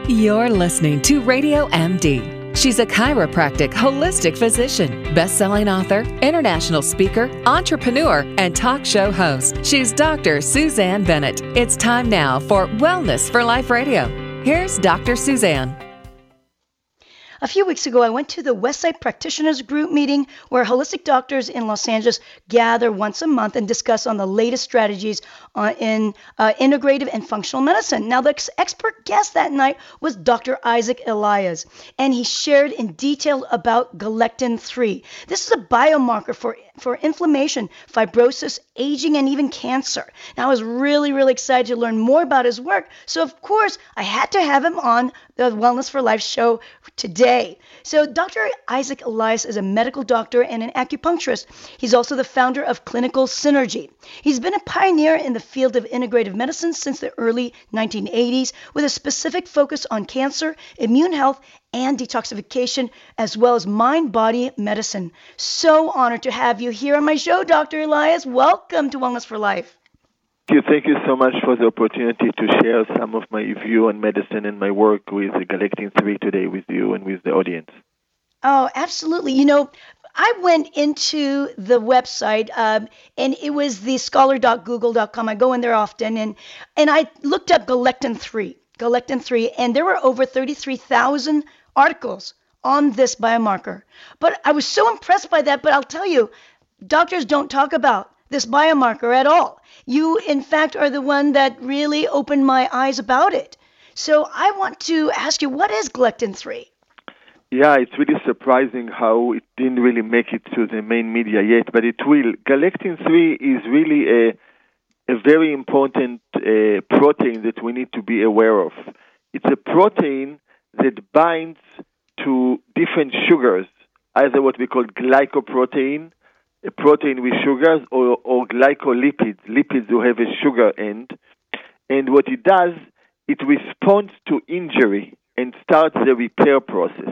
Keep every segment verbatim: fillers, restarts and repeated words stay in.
You're listening to Radio M D. She's a chiropractic holistic physician, best-selling author, international speaker, entrepreneur, and talk show host. She's Doctor Suzanne Bennett. It's time now for Wellness for Life Radio. Here's Doctor Suzanne. A few weeks ago, I went to the Westside Practitioners Group meeting where holistic doctors in Los Angeles gather once a month and discuss on the latest strategies uh, in uh, integrative and functional medicine. Now, the ex- expert guest that night was Doctor Isaac Elias, and he shared in detail about galectin three. This is a biomarker for, for inflammation, fibrosis, aging, and even cancer. Now, I was really, really excited to learn more about his work, so of course, I had to have him on the Wellness for Life show today. So Doctor Isaac Elias is a medical doctor and an acupuncturist. He's also the founder of Clinical Synergy. He's been a pioneer in the field of integrative medicine since the early nineteen eighties with a specific focus on cancer, immune health, and detoxification, as well as mind-body medicine. So honored to have you here on my show, Doctor Elias. Welcome to Wellness for Life. Thank you. Thank you so much for the opportunity to share some of my view on medicine and my work with galectin three today with you and with the audience. Oh, absolutely. You know, I went into the website, um, and it was the scholar dot google dot com. I go in there often, and, and I looked up galectin three, galectin three, and there were over thirty-three thousand articles on this biomarker. But I was so impressed by that, but I'll tell you, doctors don't talk about this biomarker at all. You, in fact, are the one that really opened my eyes about it. So I want to ask you, what is galectin three? Yeah, it's really surprising how it didn't really make it to the main media yet, but it will. Galectin three is really a, a very important uh, protein that we need to be aware of. It's a protein that binds to different sugars, either what we call glycoprotein, a protein with sugars, or, or glycolipids, lipids who have a sugar end. And what it does, it responds to injury and starts the repair process.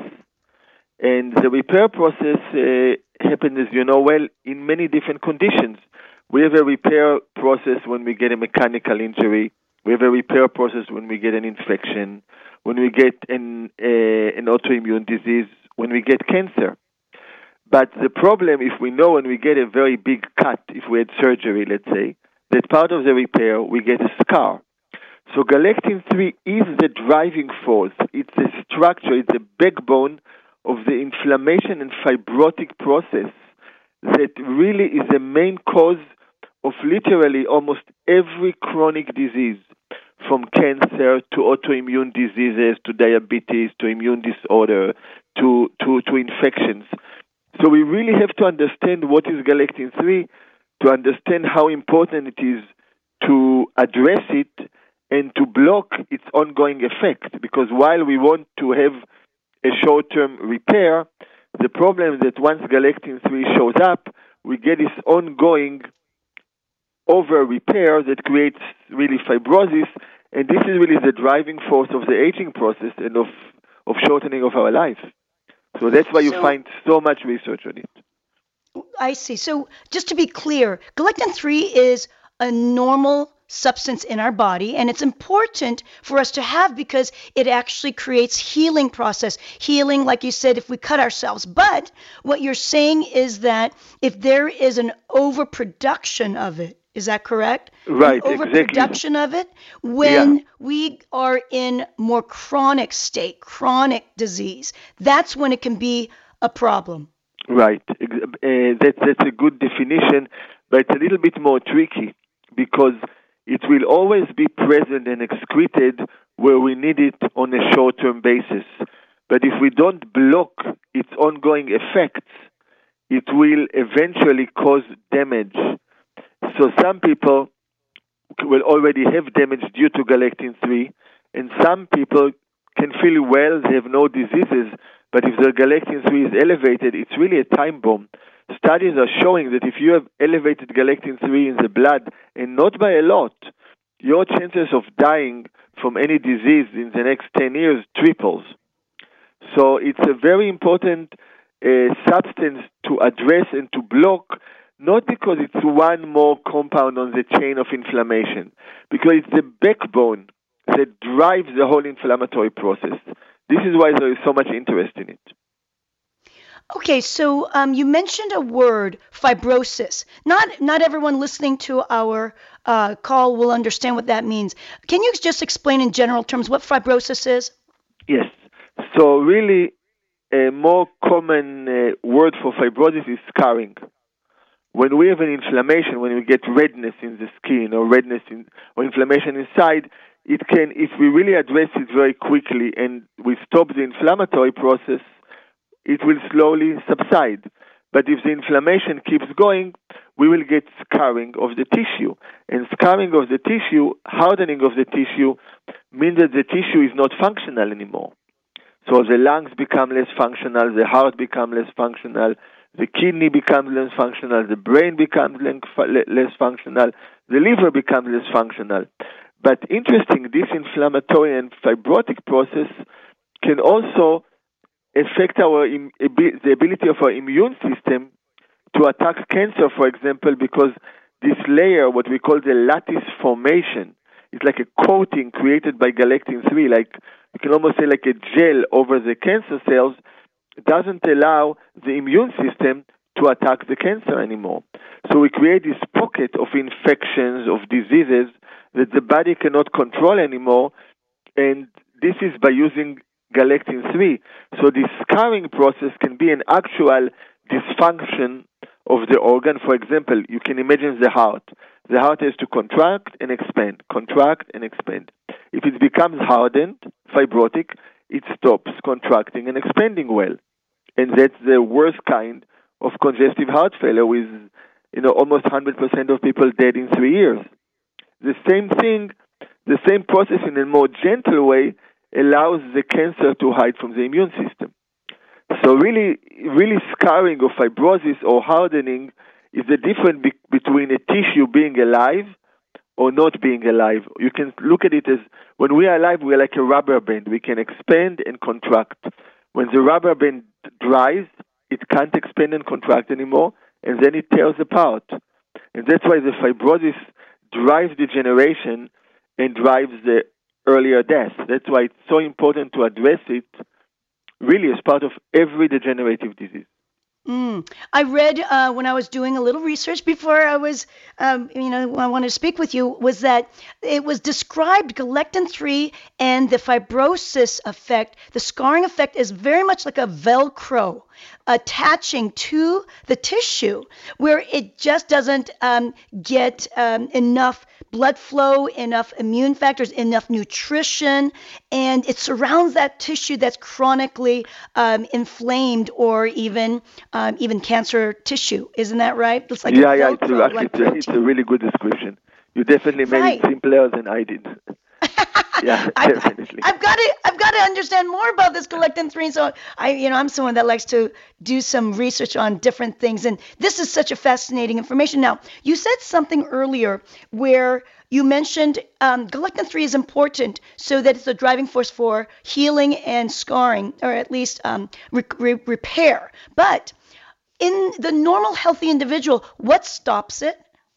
And the repair process uh, happens, as you know well, in many different conditions. We have a repair process when we get a mechanical injury. We have a repair process when we get an infection, when we get an, uh, an autoimmune disease, when we get cancer. But the problem, if we know when we get a very big cut, if we had surgery, let's say, that part of the repair, we get a scar. So galectin three is the driving force. It's the structure, it's the backbone of the inflammation and fibrotic process that really is the main cause of literally almost every chronic disease, from cancer to autoimmune diseases to diabetes to immune disorder to, to, to infections. So we really have to understand what is galectin three to understand how important it is to address it and to block its ongoing effect. Because while we want to have a short-term repair, the problem is that once galectin three shows up, we get this ongoing over-repair that creates really fibrosis, and this is really the driving force of the aging process and of, of shortening of our life. So that's why you so, find so much research on it. I see. So just to be clear, galectin three is a normal substance in our body, and it's important for us to have because it actually creates healing process. Healing, like you said, if we cut ourselves. But what you're saying is that if there is an overproduction of it, is that correct? Right, an overproduction exactly. of it when yeah. we are in more chronic state, chronic disease. That's when it can be a problem. Right. Uh, that, that's a good definition, but it's a little bit more tricky because it will always be present and excreted where we need it on a short-term basis. But if we don't block its ongoing effects, it will eventually cause damage. So some people will already have damage due to galectin three, and some people can feel well, they have no diseases, but if their galectin three is elevated, it's really a time bomb. Studies are showing that if you have elevated galectin three in the blood, and not by a lot, your chances of dying from any disease in the next ten years triples. So it's a very important uh, substance to address and to block, not because it's one more compound on the chain of inflammation, because it's the backbone that drives the whole inflammatory process. This is why there is so much interest in it. Okay, so um, you mentioned a word, fibrosis. Not not everyone listening to our uh, call will understand what that means. Can you just explain in general terms what fibrosis is? Yes. So really, a more common uh, word for fibrosis is scarring. When we have an inflammation, when we get redness in the skin or redness in, or inflammation inside, it can, if we really address it very quickly and we stop the inflammatory process, it will slowly subside. But if the inflammation keeps going, we will get scarring of the tissue. And scarring of the tissue, hardening of the tissue, means that the tissue is not functional anymore. So the lungs become less functional, the heart becomes less functional, the kidney becomes less functional, the brain becomes less functional, the liver becomes less functional. But interesting, this inflammatory and fibrotic process can also affect our the ability of our immune system to attack cancer, for example, because this layer, what we call the lattice formation, is like a coating created by galectin three, like you can almost say like a gel over the cancer cells, doesn't allow the immune system to attack the cancer anymore. So we create this pocket of infections, of diseases that the body cannot control anymore, and this is by using galectin three. So this scarring process can be an actual dysfunction of the organ. For example, you can imagine the heart. The heart has to contract and expand, contract and expand. If it becomes hardened, fibrotic, it stops contracting and expanding well. And that's the worst kind of congestive heart failure, with you know almost one hundred percent of people dead in three years. The same thing, the same process in a more gentle way allows the cancer to hide from the immune system. So really, really scarring or fibrosis or hardening is the difference be- between a tissue being alive or not being alive. You can look at it as, when we are alive, we are like a rubber band. We can expand and contract. When the rubber band dries, it can't expand and contract anymore, and then it tears apart. And that's why the fibrosis drives degeneration and drives the earlier death. That's why it's so important to address it really as part of every degenerative disease. Mm. I read uh, when I was doing a little research before I was, um, you know, I wanted to speak with you, was that it was described galectin three and the fibrosis effect, the scarring effect is very much like a Velcro attaching to the tissue where it just doesn't um, get um, enough blood flow, enough immune factors, enough nutrition, and it surrounds that tissue that's chronically um, inflamed or even um, even cancer tissue. Isn't that right? It's like yeah, a yeah, Velcro, it's, actually, like it's, a, it's a really good description. You definitely made right. it simpler than I did. Yeah, I've, definitely. I've got to, I've got to understand more about this galectin three. So I, you know, I'm someone that likes to do some research on different things, and this is such a fascinating information. Now, you said something earlier where you mentioned um, galectin three is important, so that it's a driving force for healing and scarring, or at least um, re- re- repair. But in the normal healthy individual, what stops it?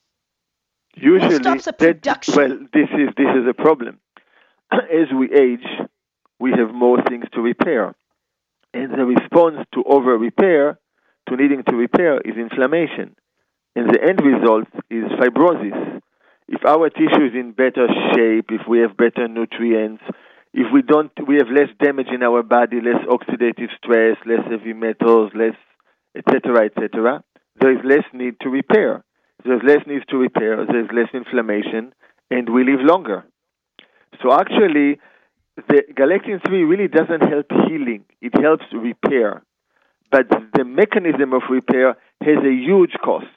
Usually, what stops the that, production? well, this is this is a problem. As we age, we have more things to repair. And the response to over-repair, to needing to repair, is inflammation. And the end result is fibrosis. If our tissue is in better shape, if we have better nutrients, if we don't, we have less damage in our body, less oxidative stress, less heavy metals, less, et cetera, et cetera, there is less need to repair. There's less need to repair, there's less inflammation, and we live longer. So actually, the galectin three really doesn't help healing. It helps repair. But the mechanism of repair has a huge cost.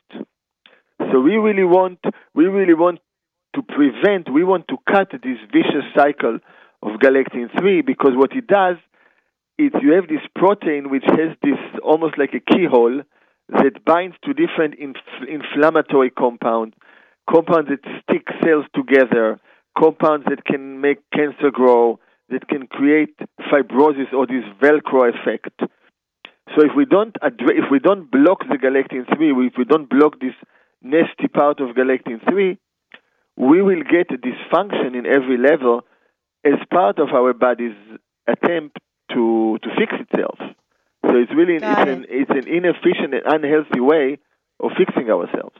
So we really want, we really want to prevent, we want to cut this vicious cycle of galectin three, because what it does is you have this protein which has this almost like a keyhole that binds to different inf- inflammatory compounds, compounds that stick cells together, compounds that can make cancer grow, that can create fibrosis or this Velcro effect. So if we don't address, if we don't block the galectin three, if we don't block this nasty part of galectin three, we will get a dysfunction in every level as part of our body's attempt to to fix itself. So it's really it's Got an it. it's an inefficient and unhealthy way of fixing ourselves.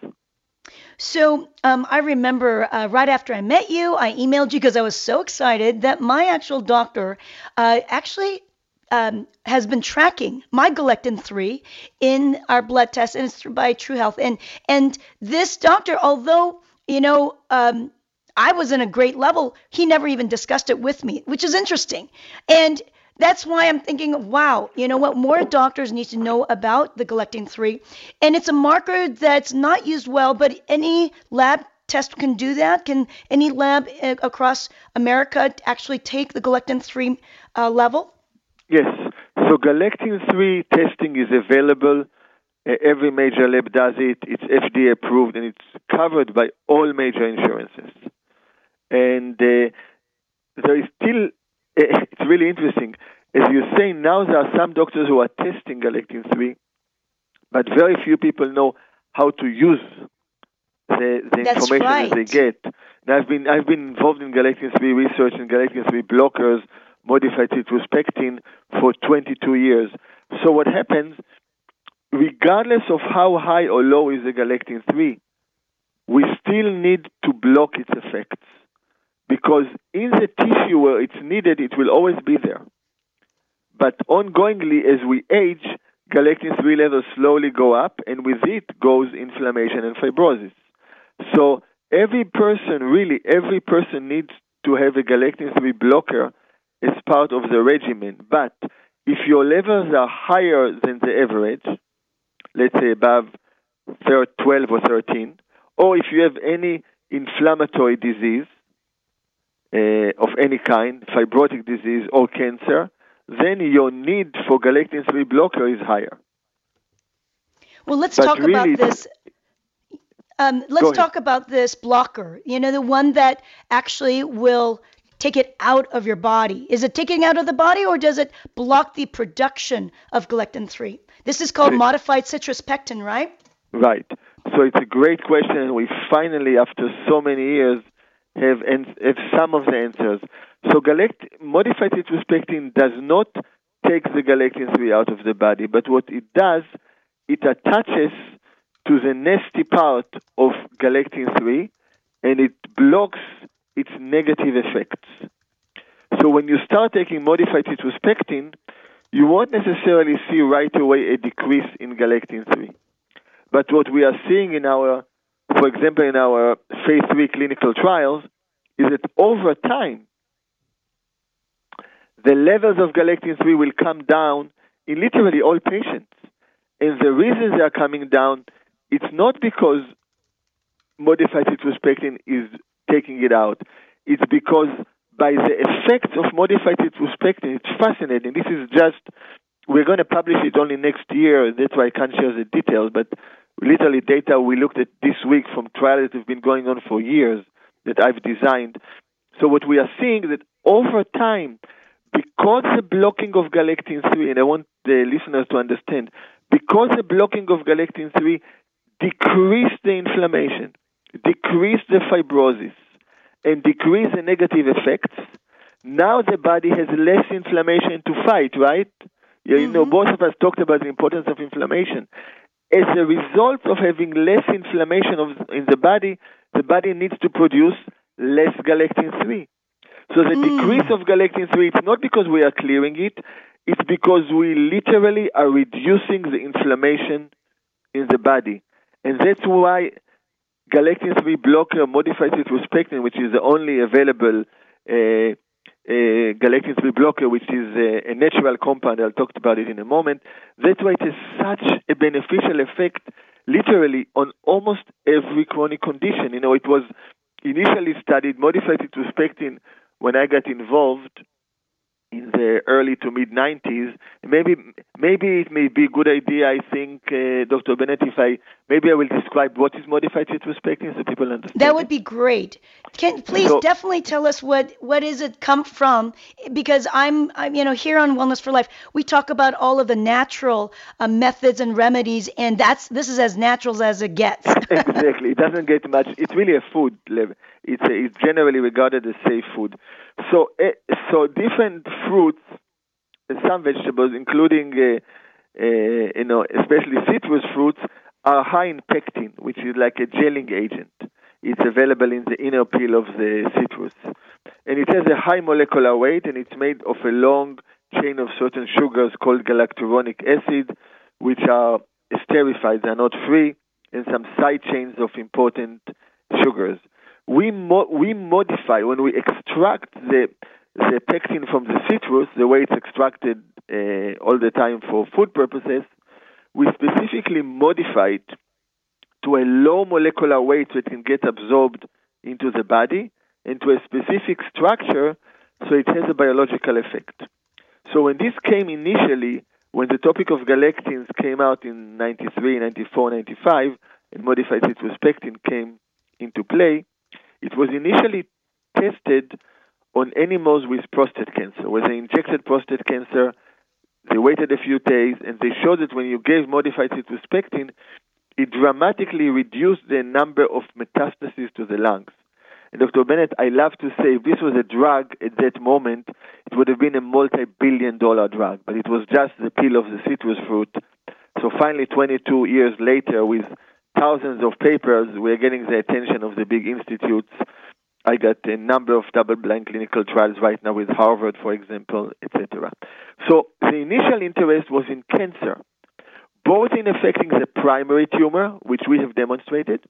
So um, I remember uh, right after I met you, I emailed you because I was so excited that my actual doctor uh, actually um, has been tracking my galectin three in our blood test, and it's through by True Health. And and this doctor, although you know um, I was in a great level, he never even discussed it with me, which is interesting. And that's why I'm thinking, wow, you know what? More doctors need to know about the galectin three. And it's a marker that's not used well, but any lab test can do that. Can any lab uh, across America actually take the galectin three uh, level? Yes. So galectin three testing is available. Uh, every major lab does it. It's F D A approved, and it's covered by all major insurances. And uh, there is still, uh, it's really interesting. As you say, now there are some doctors who are testing galectin three, but very few people know how to use the, the That's information right. that they get. And I've been I've been involved in galectin three research and galectin three blockers, modified citrospectin, for twenty-two years. So what happens, regardless of how high or low is the galectin three, we still need to block its effects, because in the tissue where it's needed, it will always be there. But ongoingly, as we age, galectin three levels slowly go up, and with it goes inflammation and fibrosis. So every person, really, every person needs to have a galectin three blocker as part of the regimen. But if your levels are higher than the average, let's say above twelve or thirteen, or if you have any inflammatory disease uh, of any kind, fibrotic disease or cancer, then your need for galectin three blocker is higher. Well, let's But talk really, about this. Um, let's talk about this blocker. You know, the one that actually will take it out of your body. Is it taking it out of the body, or does it block the production of galectin three? This is called modified citrospectin, right? Right. So it's a great question, and we finally, after so many years, have, ans- have some of the answers. So galect- modified citrospectin does not take the galectin three out of the body, but what it does, it attaches to the nasty part of galectin three, and it blocks its negative effects. So when you start taking modified citrospectin, you won't necessarily see right away a decrease in galectin three. But what we are seeing in our, for example, in our phase three clinical trials, is that over time, the levels of galectin three will come down in literally all patients. And the reason they are coming down, it's not because modified citrospectin is taking it out. It's because by the effects of modified citrospectin, it's fascinating. This is just, we're going to publish it only next year. That's why I can't share the details. But literally data we looked at this week from trials that have been going on for years that I've designed. So what we are seeing is that over time, because the blocking of galectin three, and I want the listeners to understand, because the blocking of galectin three decrease the inflammation, decrease the fibrosis, and decrease the negative effects, now the body has less inflammation to fight, right? You mm-hmm. know, both of us talked about the importance of inflammation. As a result of having less inflammation of, in the body, the body needs to produce less galectin three. So the mm. decrease of galectin three, it's not because we are clearing it, it's because we literally are reducing the inflammation in the body. And that's why galectin three blocker modified citrospectin, which is the only available uh, uh, galectin three blocker, which is a, a natural compound, I'll talk about it in a moment, that's why it has such a beneficial effect literally on almost every chronic condition. You know, it was initially studied, modified citrospectin, when I got involved in the the early to mid nineties. Maybe maybe it may be a good idea, I think, uh, Doctor Bennett, if I maybe I will describe what is modified citrospectin so people understand. That would be great. Can please So- definitely tell us what what is it come from? Because I'm, I'm you know here on Wellness for Life we talk about all of the natural uh, methods and remedies, and that's this is as natural as it gets. Exactly. It doesn't get much. It's really a food. It's, a, it's generally regarded as safe food. So, uh, so different fruits, and some vegetables, including, uh, uh, you know, especially citrus fruits, are high in pectin, which is like a gelling agent. It's available in the inner peel of the citrus. And it has a high molecular weight, and it's made of a long chain of certain sugars called galacturonic acid, which are esterified, they're not free, and some side chains of important sugars. We mo- we modify, when we extract the the pectin from the citrus, the way it's extracted uh, all the time for food purposes, we specifically modify it to a low molecular weight so it can get absorbed into the body, and to a specific structure so it has a biological effect. So when this came initially, when the topic of galectins came out in ninety-three, ninety-four, ninety-five, and modified citrospectin came into play, it was initially tested on animals with prostate cancer, where they injected prostate cancer, they waited a few days, and they showed that when you gave modified citrospectin, it dramatically reduced the number of metastases to the lungs. And Doctor Bennett, I love to say, if this was a drug at that moment, it would have been a multi-billion dollar drug, but it was just the peel of the citrus fruit. So finally, twenty-two years later, with thousands of papers, we're getting the attention of the big institutes. I got a number of double-blind clinical trials right now with Harvard, for example, et cetera. So the initial interest was in cancer, both in affecting the primary tumor, which we have demonstrated,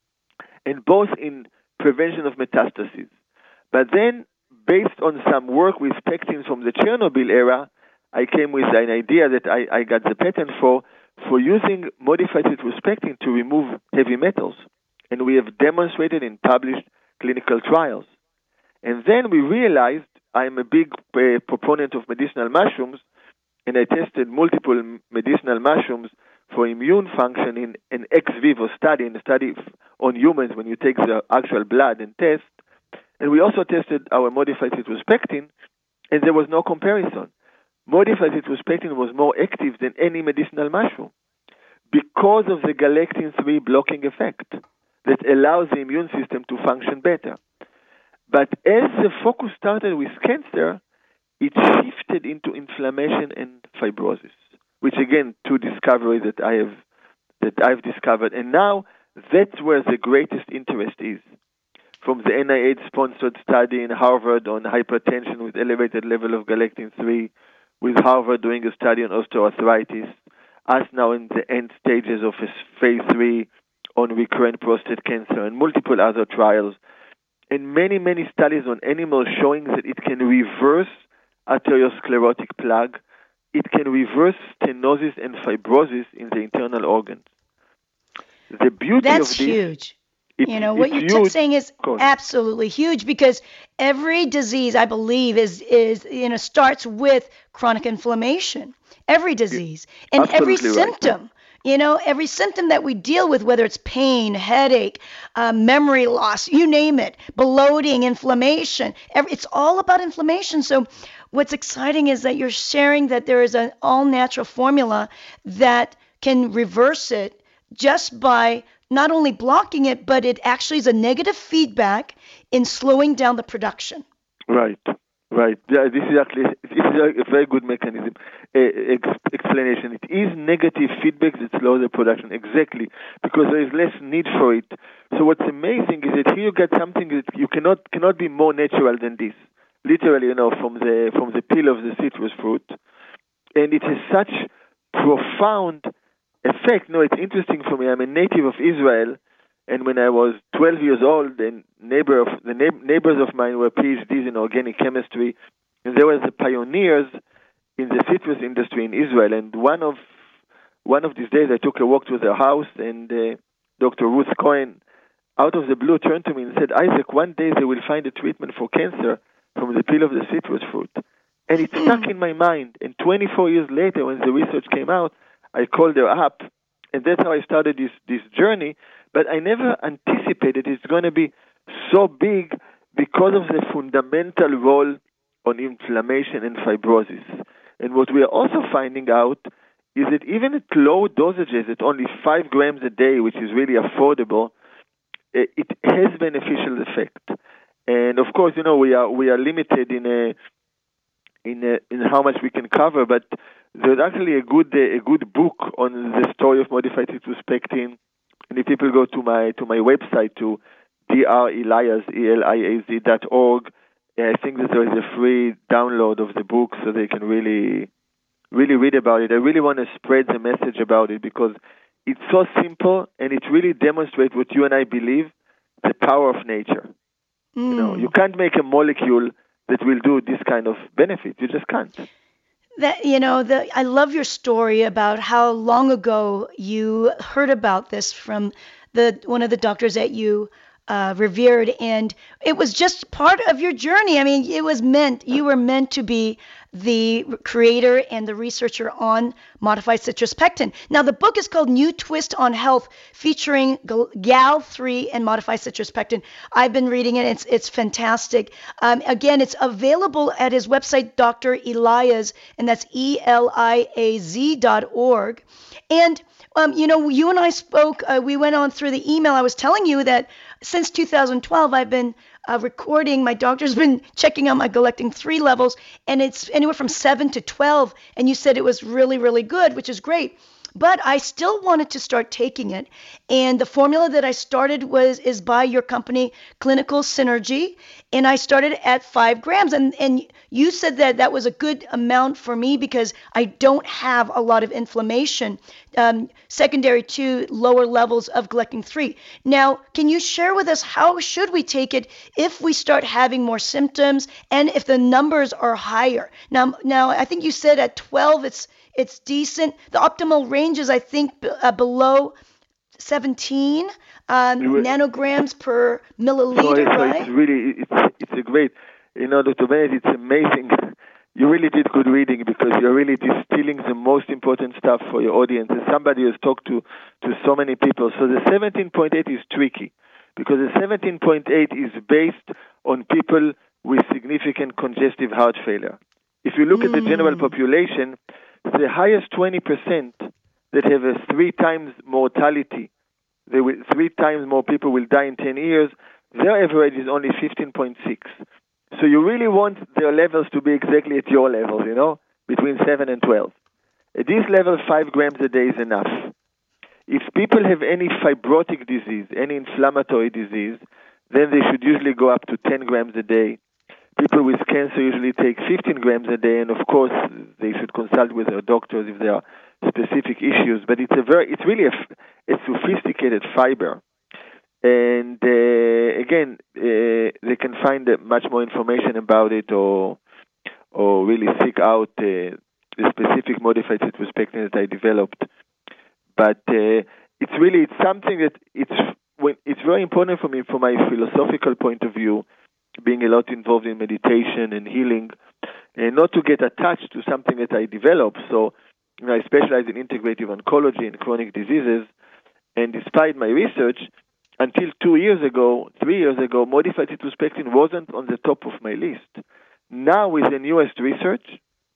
and both in prevention of metastases. But then, based on some work with pectins from the Chernobyl era, I came with an idea that I, I got the patent for, for using modified citrospectin to remove heavy metals. And we have demonstrated in published clinical trials. And then we realized I'm a big uh, proponent of medicinal mushrooms, and I tested multiple medicinal mushrooms for immune function in an ex vivo study, in a study on humans when you take the actual blood and test. And we also tested our modified citrospectin, and there was no comparison. Modified citrospectin was more active than any medicinal mushroom because of the galectin three blocking effect that allows the immune system to function better. But as the focus started with cancer, it shifted into inflammation and fibrosis, which again, two discoveries that I have that I've discovered, and now that's where the greatest interest is. From the N I H-sponsored study in Harvard on hypertension with elevated level of galectin three, with Harvard doing a study on osteoarthritis, us now in the end stages of a phase three on recurrent prostate cancer, and multiple other trials, and many, many studies on animals showing that it can reverse arteriosclerotic plaque, it can reverse stenosis and fibrosis in the internal organs. The beauty That's of this, huge. It, you know, what you're huge, t- saying is absolutely huge, because every disease, I believe, is, is you know, starts with chronic inflammation. Every disease. And every symptom. Right. You know, every symptom that we deal with, whether it's pain, headache, uh, memory loss, you name it, bloating, inflammation, every, it's all about inflammation. So what's exciting is that you're sharing that there is an all-natural formula that can reverse it just by not only blocking it, but it actually is a negative feedback in slowing down the production. Right. Right. Yeah, this is actually this is a very good mechanism uh, ex- explanation. It is negative feedback that slows the production, exactly, because there is less need for it. So what's amazing is that here you get something that you cannot cannot be more natural than this. Literally, you know, from the from the peel of the citrus fruit, and it has such profound effect. No, it's interesting for me. I'm a native of Israel. And when I was twelve years old, the neighbor of the na- neighbors of mine were PhDs in organic chemistry, and they were the pioneers in the citrus industry in Israel. And one of one of these days, I took a walk to their house, and uh, Doctor Ruth Cohen, out of the blue, turned to me and said, "Isaac, one day they will find a treatment for cancer from the peel of the citrus fruit." And it stuck in my mind. And twenty-four years later, when the research came out, I called her up, and that's how I started this, this journey. But I never anticipated it's going to be so big because of the fundamental role on inflammation and fibrosis. And what we are also finding out is that even at low dosages, at only five grams a day, which is really affordable, it has beneficial effect. And of course, you know, we are we are limited in a in a, in how much we can cover, but there's actually a good a good book on the story of modified citrospectin. And if people go to my to my website to dreliaz e l i a z dot org, I think that there is a free download of the book, so they can really really read about it. I really want to spread the message about it because it's so simple and it really demonstrates what you and I believe, the power of nature. Mm. You know, you can't make a molecule that will do this kind of benefit. You just can't. That, you know, the, I love your story about how long ago you heard about this from the one of the doctors that you uh, revered, and it was just part of your journey. I mean, it was meant, you were meant to be the creator and the researcher on modified citrospectin. Now, the book is called New Twist on Health, featuring G A L three and modified citrospectin. I've been reading it. It's it's fantastic. Um, again, it's available at his website, Doctor Eliaz, and that's E L I A Z dot org. And Um, you know, you and I spoke, uh, we went on through the email. I was telling you that since two thousand twelve, I've been uh, recording. My doctor's been checking out my galectin three levels, and it's anywhere from seven to twelve. And you said it was really, really good, which is great. But I still wanted to start taking it. And the formula that I started was is by your company, Clinical Synergy. And I started at five grams. And, and you said that that was a good amount for me because I don't have a lot of inflammation, um, secondary to lower levels of galectin three. Now, can you share with us how should we take it if we start having more symptoms and if the numbers are higher? Now, now I think you said at twelve it's It's decent. The optimal range is, I think, b- uh, below seventeen um, nanograms per milliliter, so, so right? It's really, it's, it's a great, you know, Doctor Bennett, it's amazing. You really did good reading because you're really distilling the most important stuff for your audience. As somebody who's talked to, to so many people. So the seventeen point eight is tricky because the seventeen point eight is based on people with significant congestive heart failure. If you look mm. at the general population, the highest twenty percent that have a three times mortality, they will, three times more people will die in ten years, their average is only fifteen point six. So you really want their levels to be exactly at your level, you know, between seven and twelve. At this level, five grams a day is enough. If people have any fibrotic disease, any inflammatory disease, then they should usually go up to ten grams a day. People with cancer usually take fifteen grams a day, and of course, they should consult with their doctors if there are specific issues. But it's a very, it's really a, a sophisticated fiber, and uh, again, uh, they can find uh, much more information about it, or or really seek out uh, the specific modified citrospectin that I developed. But uh, it's really it's something that it's when it's very important for me from my philosophical point of view, being a lot involved in meditation and healing, and not to get attached to something that I developed. So, you know, I specialize in integrative oncology and chronic diseases, and despite my research, until two years ago, three years ago, modified citrospectin wasn't on the top of my list. Now, with the newest research,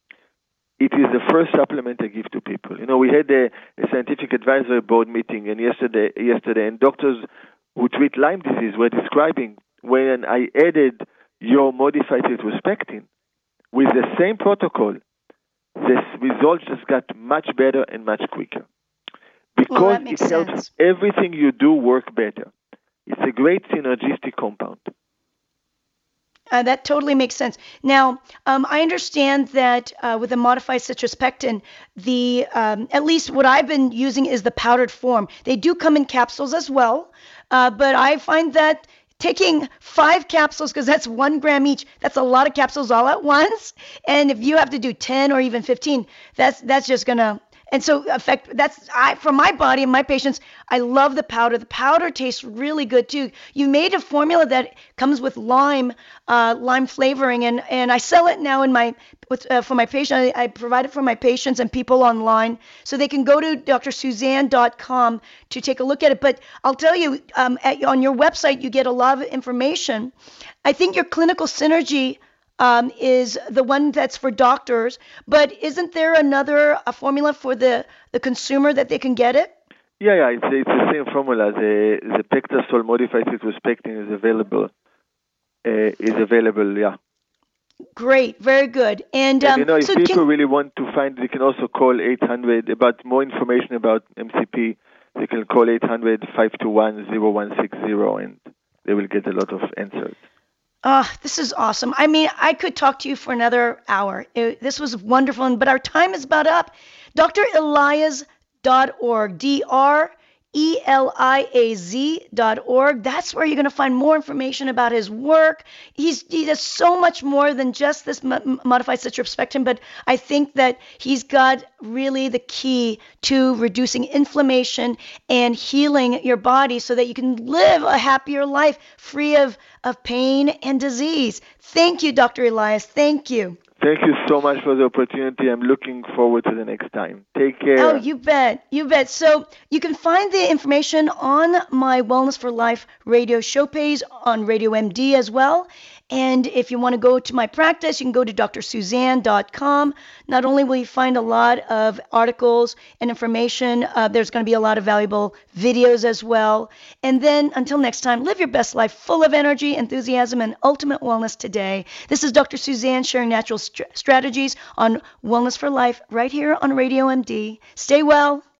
it is the first supplement I give to people. You know, we had a, a scientific advisory board meeting, and yesterday, yesterday, and doctors who treat Lyme disease were describing when I added your modified citrospectin with the same protocol, the results just got much better and much quicker. Because well, it helps sense. everything you do work better. It's a great synergistic compound. Uh, that totally makes sense. Now, um, I understand that uh, with the modified citrospectin, the um, at least what I've been using is the powdered form. They do come in capsules as well, uh, but I find that taking five capsules, because that's one gram each, that's a lot of capsules all at once. And if you have to do ten or even fifteen, that's that's just going to And so, effect that's I for my body and my patients. I love the powder. The powder tastes really good too. You made a formula that comes with lime, uh, lime flavoring, and and I sell it now in my with uh, for my patient. I, I provide it for my patients and people online, so they can go to d r suzanne dot com to take a look at it. But I'll tell you, um, at, on your website, you get a lot of information. I think your clinical synergy um, is the one that's for doctors, but isn't there another a formula for the, the consumer that they can get it? Yeah, yeah, it's, it's the same formula. The the Pectasol modified citrospectin is available. Uh, is available, yeah. Great, very good. And, um, and you know, if so people can, really want to find, they can also call eight hundred about more information about M C P. They can call eight hundred, five two one, zero one six zero, and they will get a lot of answers. Oh, this is awesome. I mean, I could talk to you for another hour. It, this was wonderful, but our time is about up. D R Eliaz dot org, D R E L I A Z dot org. That's where you're going to find more information about his work. He's, he does so much more than just this mo- modified citrospectin, but I think that he's got really the key to reducing inflammation and healing your body so that you can live a happier life free of, of pain and disease. Thank you, Doctor Eliaz. Thank you. Thank you so much for the opportunity. I'm looking forward to the next time. Take care. Oh, you bet. You bet. So you can find the information on my Wellness for Life radio show page on Radio M D as well. And if you want to go to my practice, you can go to d r suzanne dot com. Not only will you find a lot of articles and information, uh, there's going to be a lot of valuable videos as well. And then until next time, live your best life full of energy, enthusiasm, and ultimate wellness today. This is Doctor Suzanne sharing natural st- strategies on Wellness for Life right here on Radio M D. Stay well.